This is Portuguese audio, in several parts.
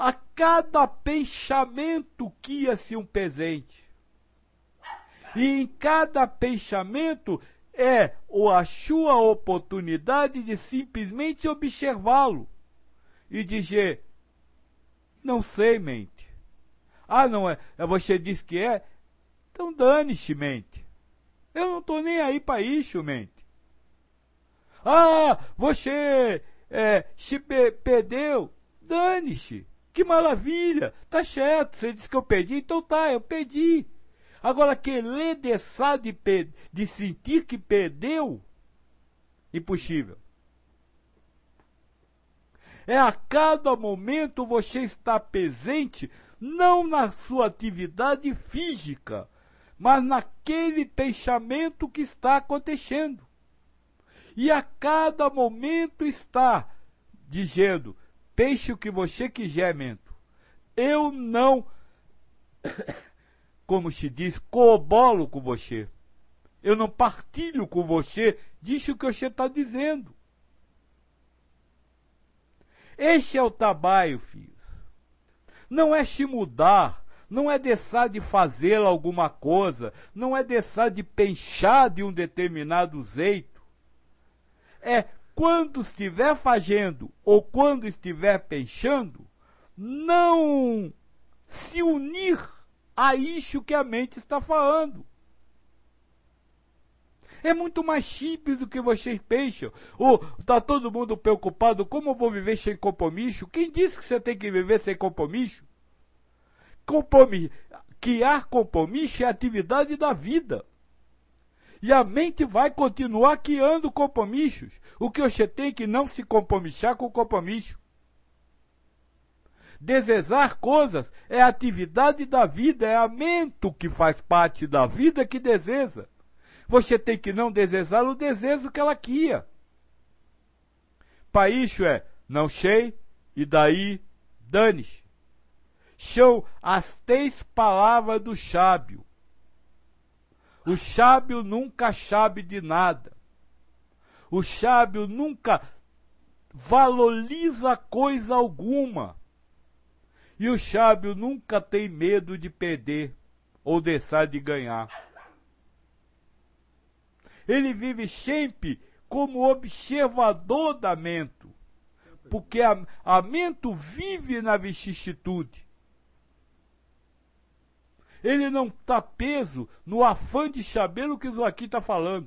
a cada pensamento cria-se um presente. E em cada pensamento é a sua oportunidade de simplesmente observá-lo e dizer, não sei, mente. Ah, não é? Você diz que é? Então dane-se, mente. Eu não estou nem aí para isso, mente. Ah, você se perdeu. Dane-se. Que maravilha. Tá certo, você disse que eu perdi, então tá, eu perdi. Agora, querer deixar de sentir que perdeu, impossível. É a cada momento você estar presente, não na sua atividade física, mas naquele pensamento que está acontecendo. E a cada momento está dizendo, pense o que você quiser, mento. Eu não, como se diz, corroboro com você. Eu não partilho com você disso que você está dizendo. Este é o trabalho, filhos. Não é se mudar, não é deixar de fazer alguma coisa, não é deixar de pensar de um determinado jeito. É quando estiver fazendo ou quando estiver pensando, não se unir a isso que a mente está falando. É muito mais simples do que vocês pensam. Ou está todo mundo preocupado, como eu vou viver sem compromisso? Quem disse que você tem que viver sem compromisso? Criar compromisso é a atividade da vida. E a mente vai continuar criando compromissos. O que você tem que não se compromissar com o compromisso. Desejar coisas é a atividade da vida, é a mente que faz parte da vida que deseja. Você tem que não desejar o desejo que ela cria. Para isso não sei, e daí dane-se. São as 3 palavras do sábio. O sábio nunca sabe de nada. O sábio nunca valoriza coisa alguma. E o sábio nunca tem medo de perder ou deixar de ganhar. Ele vive sempre como observador da mente, porque a mente vive na vicissitude. Ele não está preso no afã de saber o que o Joaquim está falando.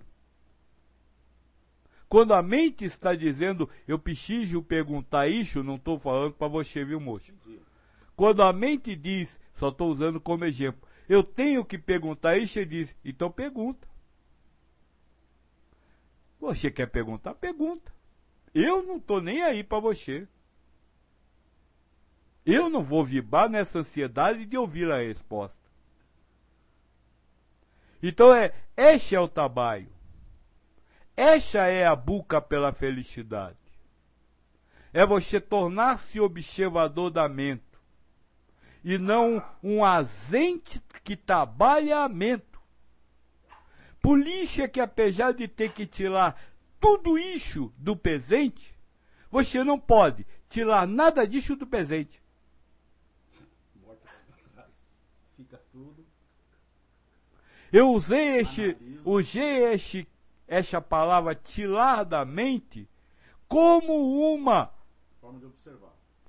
Quando a mente está dizendo, eu preciso perguntar isso, não estou falando para você, viu, moço? Quando a mente diz, só estou usando como exemplo, eu tenho que perguntar isso, ele diz, então pergunta. Você quer perguntar? Pergunta. Eu não estou nem aí para você. Eu não vou vibrar nessa ansiedade de ouvir a resposta. Então este é o trabalho. Esta é a busca pela felicidade. É você tornar-se observador da mente. E não um agente que trabalha a mente. Por isso é que apesar de ter que tirar tudo isso do presente, você não pode tirar nada disso do presente. Fica tudo. Eu usei essa palavra tirar da mente como uma Forma de observar.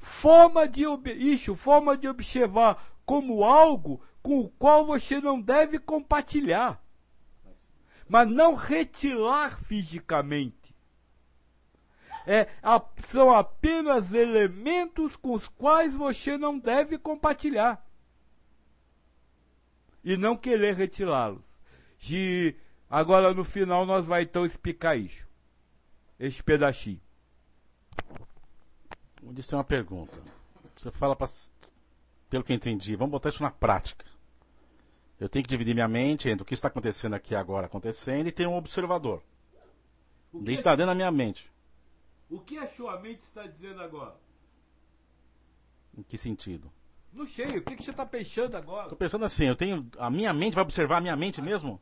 forma de observar como algo com o qual você não deve compartilhar. Mas não retirar fisicamente. São apenas elementos com os quais você não deve compartilhar. E não querer retirá-los. Agora no final nós vamos então explicar isso. Esse pedacinho. Vou dizer uma pergunta. Você fala, pelo que eu entendi, vamos botar isso na prática. Eu tenho que dividir minha mente entre o que está acontecendo aqui agora acontecendo e ter um observador. Isso está dentro da minha mente. O que a sua mente está dizendo agora? Em que sentido? Não sei, o que você está pensando agora? Estou pensando assim, a minha mente vai observar a minha mente mesmo?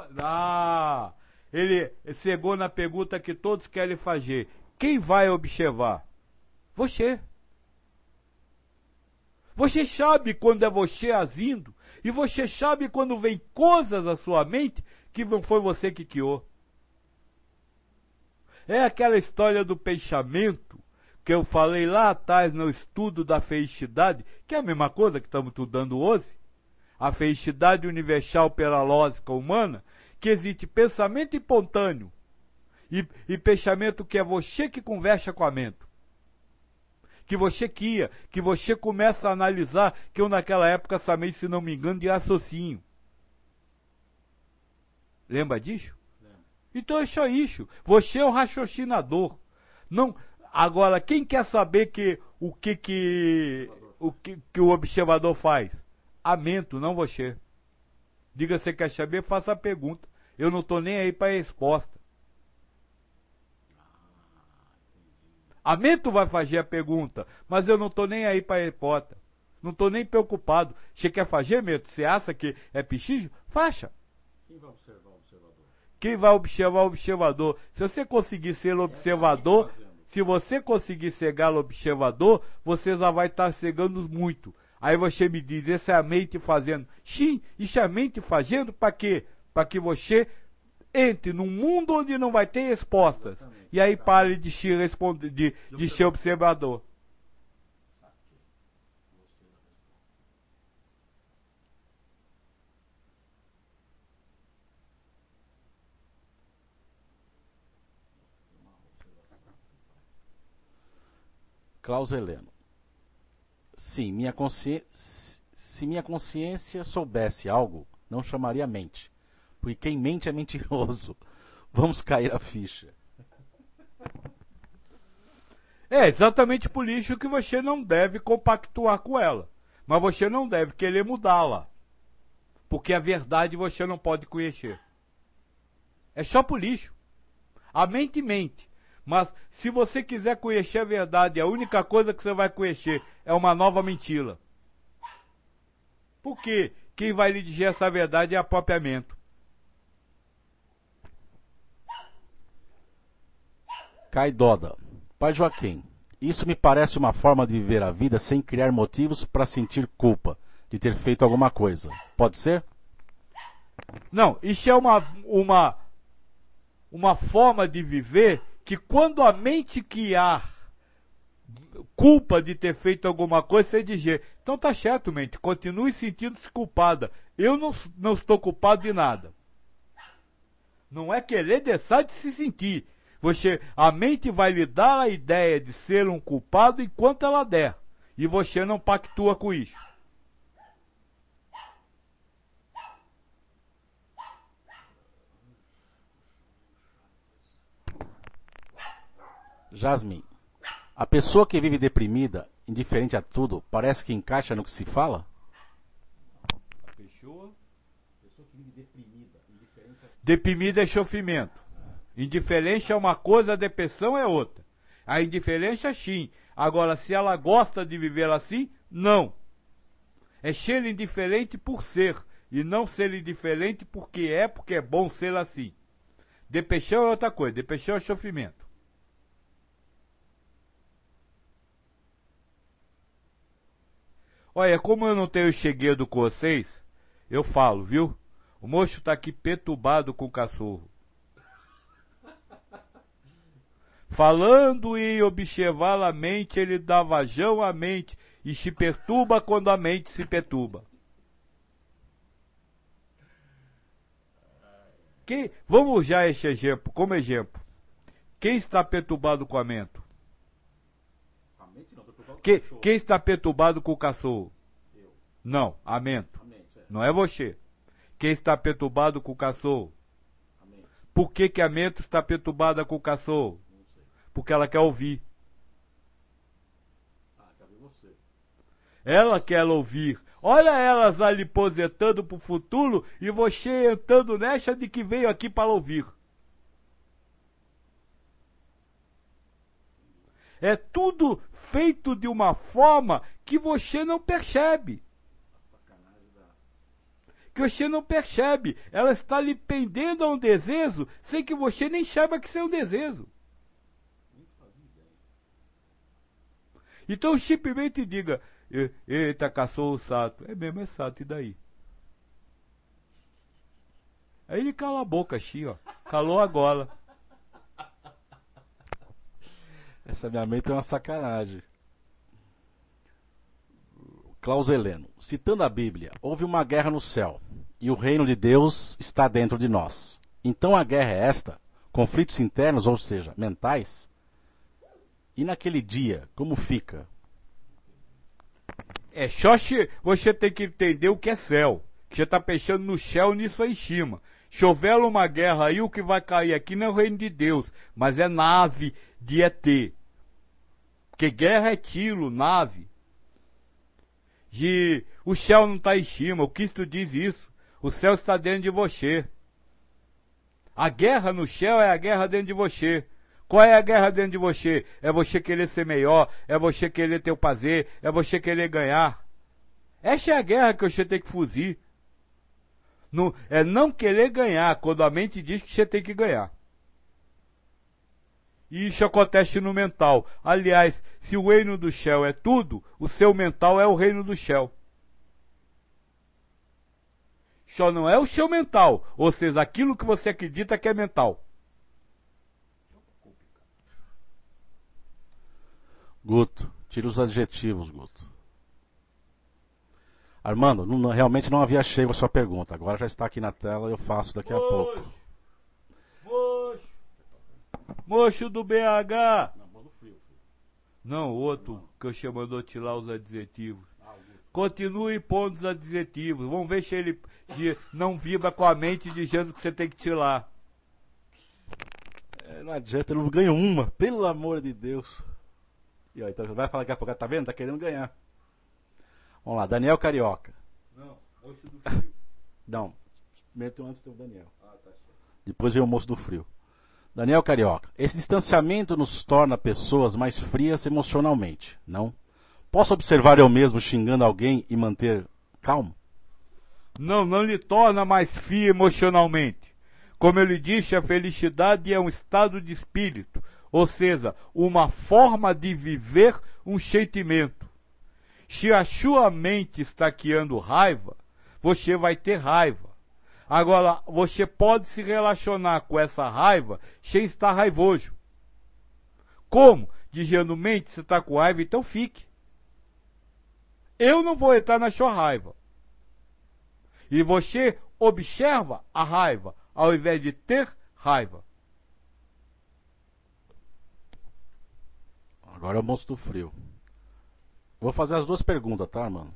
Ele chegou na pergunta que todos querem fazer. Quem vai observar? Você. Você sabe quando é você agindo, e você sabe quando vem coisas à sua mente que não foi você que criou. É aquela história do pensamento que eu falei lá atrás no estudo da felicidade, que é a mesma coisa que estamos estudando hoje. A felicidade universal pela lógica humana, que existe pensamento espontâneo e pensamento que é você que conversa com a mente. Que você cria, que você começa a analisar, que eu naquela época chamei, se não me engano, de raciocínio. Lembra disso? Lembra. Então é só isso. Você é o raciocinador. Não, agora, quem quer saber o que o observador faz? A mente, não você. Diga se quer saber, faça a pergunta. Eu não estou nem aí para a resposta. A mente vai fazer a pergunta, mas eu não estou nem aí para a resposta. Não estou nem preocupado. Você quer fazer, Mento? Você acha que é pichinho? Faça. Quem vai observar o observador? Quem vai observar o observador? Se você conseguir ser o observador, se você conseguir cegar o observador, você já vai estar cegando muito. Aí você me diz, essa é a mente fazendo. Sim, isso é a mente fazendo para quê? Para que você entre num mundo onde não vai ter respostas. Exatamente. E aí pare de se responder, de ser observador. Klaus Heleno. Sim, se minha consciência soubesse algo, não chamaria mente. Porque quem mente é mentiroso. Vamos cair a ficha. É exatamente por isso que você não deve compactuar com ela. Mas você não deve querer mudá-la. Porque a verdade você não pode conhecer. É só por isso. A mente mente. Mas se você quiser conhecer a verdade, a única coisa que você vai conhecer é uma nova mentira. Porque quem vai lhe dizer essa verdade é a própria mente. Caidoda. Pai Joaquim, isso me parece uma forma de viver a vida sem criar motivos para sentir culpa de ter feito alguma coisa. Pode ser? Não, isso é uma forma de viver que quando a mente criar culpa de ter feito alguma coisa, você dizer, então tá certo, mente, continue sentindo-se culpada. Eu não estou culpado de nada. Não é querer deixar de se sentir. A mente vai lhe dar a ideia de ser um culpado enquanto ela der. E você não pactua com isso. Jasmine. A pessoa que vive deprimida, indiferente a tudo, parece que encaixa no que se fala? A pessoa que vive deprimida, deprimida é sofrimento. Indiferença é uma coisa, a depressão é outra. A indiferença, sim. Agora, se ela gosta de viver assim, não. É ser indiferente por ser, e não ser indiferente porque é bom ser assim. Depressão é outra coisa, depressão é sofrimento. Olha, como eu não tenho segredo com vocês, eu falo, viu? O moço tá aqui perturbado com o cachorro. Falando em observar a mente, ele dá vazão à mente e se perturba quando a mente se perturba. Vamos usar esse exemplo como exemplo. Quem está perturbado com a mente? Quem está perturbado com o cachorro? Eu. Não, a mente. Não é você. Quem está perturbado com o cachorro? Por que a mente está perturbada com o cachorro? Porque ela quer ouvir. Ela quer ouvir. Olha elas ali projetando para o futuro e você entrando nessa de que veio aqui para ouvir. É tudo feito de uma forma que você não percebe. Que você não percebe. Ela está lhe pendendo a um desejo sem que você nem saiba que isso é um desejo. Então simplesmente diga, eita, caçou o sato. É mesmo, é sato, e daí? Aí ele cala a boca, ó. Calou a gola. Essa minha mente é uma sacanagem. Klaus Heleno, citando a Bíblia, houve uma guerra no céu, e o reino de Deus está dentro de nós. Então a guerra é esta, conflitos internos, ou seja, mentais. E naquele dia, como fica? Só você tem que entender o que é céu. Que você está pensando no céu nisso aí em cima. Chover uma guerra aí, o que vai cair aqui não é o reino de Deus, mas é nave de ET. Porque guerra é tiro, nave. O céu não está em cima, o Cristo diz isso. O céu está dentro de você. A guerra no céu é a guerra dentro de você. Qual é a guerra dentro de você? É você querer ser melhor, é você querer ter o prazer, é você querer ganhar. Essa é a guerra que você tem que fugir. É não querer ganhar, quando a mente diz que você tem que ganhar. E isso acontece no mental. Aliás, se o reino do céu é tudo, o seu mental é o reino do céu. Só não é o seu mental, ou seja, aquilo que você acredita que é mental. Guto, tira os adjetivos, Guto. Armando, realmente não havia chego a sua pergunta. Agora já está aqui na tela e eu faço daqui a pouco. Mocho do BH! Não, outro que eu chamando tirar os adjetivos. Continue pondo os adjetivos. Vamos ver se ele não vibra com a mente dizendo que você tem que tirar. Não adianta, eu não ganho uma, pelo amor de Deus. E ó, então vai falar daqui a pouco, tá vendo? Tá querendo ganhar. Vamos lá, Daniel Carioca. Não, moço do frio. Não, primeiro antes tem o Daniel. Tá certo. Depois vem o moço do frio. Daniel Carioca, esse distanciamento nos torna pessoas mais frias emocionalmente, não? Posso observar eu mesmo xingando alguém e manter calmo? Não lhe torna mais frio emocionalmente. Como eu lhe disse, a felicidade é um estado de espírito, ou seja, uma forma de viver um sentimento. Se a sua mente está criando raiva, você vai ter raiva. Agora, você pode se relacionar com essa raiva sem estar raivoso. Como? Dizendo, mente, você está com raiva, então fique. Eu não vou entrar na sua raiva. E você observa a raiva, ao invés de ter raiva. Agora é o moço do frio. Vou fazer as duas perguntas, tá, mano?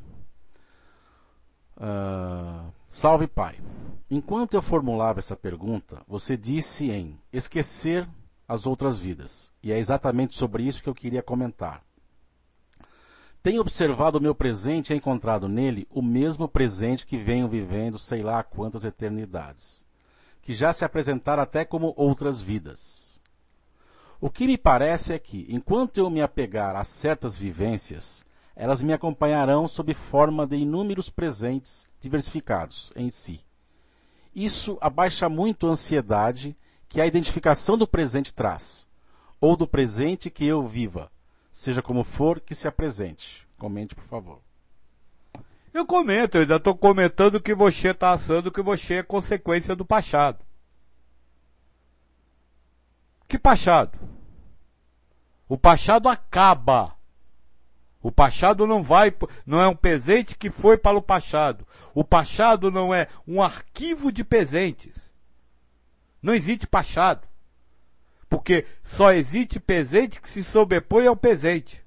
Salve, pai. Enquanto eu formulava essa pergunta, você disse em esquecer as outras vidas. E é exatamente sobre isso que eu queria comentar. Tenho observado o meu presente e encontrado nele o mesmo presente que venho vivendo sei lá quantas eternidades, que já se apresentaram até como outras vidas. O que me parece é que, enquanto eu me apegar a certas vivências, elas me acompanharão sob forma de inúmeros presentes diversificados em si. Isso abaixa muito a ansiedade que a identificação do presente traz, ou do presente que eu viva, seja como for que se apresente. Comente, por favor. Eu comento, eu ainda estou comentando que você está achando que você é consequência do passado. Que passado? O passado acaba. O passado não é um presente que foi para o passado. O passado não é um arquivo de presentes. Não existe passado. Porque só existe presente que se sobrepõe ao presente.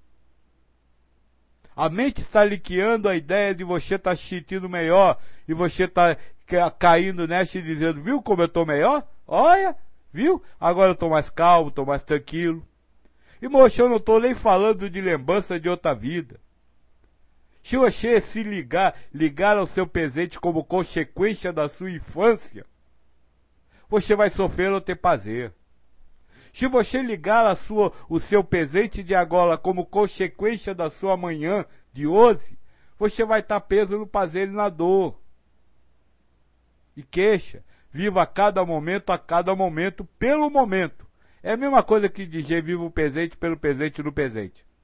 A mente está liqueando a ideia de você estar se sentindo melhor e você está caindo nessa e dizendo, viu como eu estou melhor? Olha, viu? Agora eu estou mais calmo, estou mais tranquilo. E, moça, eu não estou nem falando de lembrança de outra vida. Se você se ligar ao seu presente como consequência da sua infância, você vai sofrer ou ter prazer. Se você ligar o seu presente de agora como consequência da sua manhã de hoje, você vai estar preso no prazer e na dor. E queixa, viva a cada momento, pelo momento. É a mesma coisa que dizer viva o presente pelo presente no presente.